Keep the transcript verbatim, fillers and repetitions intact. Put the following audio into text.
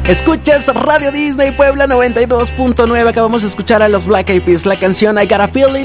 Escuchas Radio Disney Puebla noventa y dos punto nueve. Acabamos de escuchar a los Black Eyed Peas, la canción I Got a Feeling.